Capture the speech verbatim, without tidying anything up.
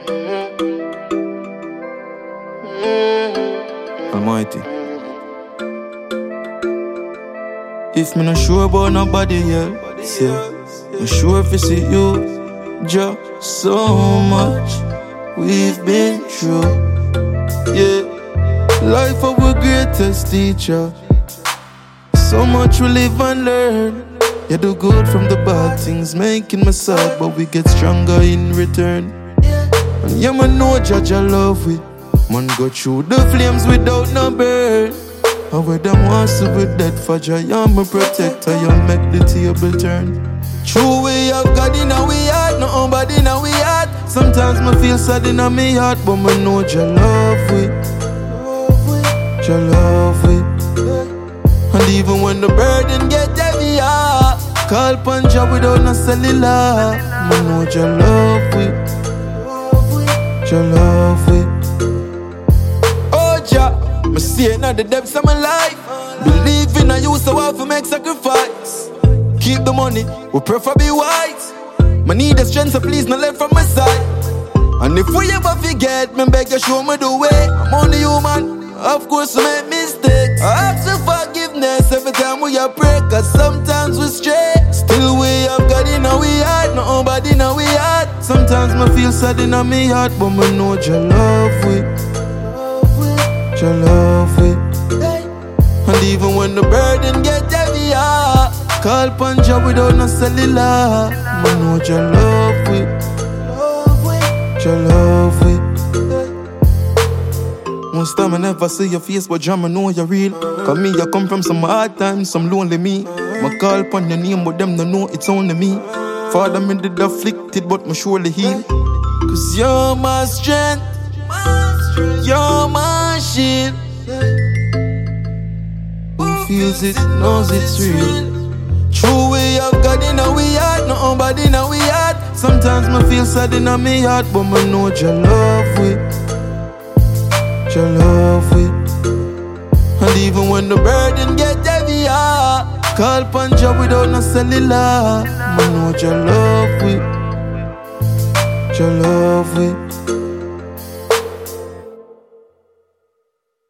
Almighty. If me not sure about nobody else, yeah, I'm sure if I see you, just so much we've been through, yeah. Life our greatest teacher. So much we live and learn. You do good from the bad things, making me sad, but we get stronger in return. And yeah, man, know Judge I love we. Man go through the flames without no burn. And where them wants to be dead for joy, I'm a protector, you make the table turn. True we have God in our heart, no bad in our heart. Sometimes me feel sad in my heart, but me know Jah love we. Jah love we. And even when the burden get heavy, ah, call upon Jah without no cellular. Me know Jah love we. Jah love we. Oh Jah, me see it now the depths of my life. Believe in you, so I have to make sacrifice. Keep the money, we prefer be wise. Me need the strength, so please not let from my side. And if we ever forget, me beg you show me the way. I'm only human, of course we make mistakes. I ask for forgiveness every time we are pray, cause sometimes we stray. Still we have God in our heart, no body in our heart. Sometimes me feel sad in my heart, but me know Jah love we. Jah love we. And even when the burden get heavy, ah, call upon Jah without no cellular. Me know Jah love we. Jah love we. Most time I never see your face, but Jah me know you're real. Cause me I come from some hard times, some lonely me. Me call upon your name, but them no know it's only me. Father, me did afflicted, but me surely heal. Cause you're my strength, you're my shield. Who feels it, knows it's real. True we have God in our heart, no bad in our heart. Sometimes me feel sad in my heart, but me know Jah love we. Jah love we. And even when the burden get heavy, ah, call upon Jah without no cellular. Me know Jah love we. Jah love we.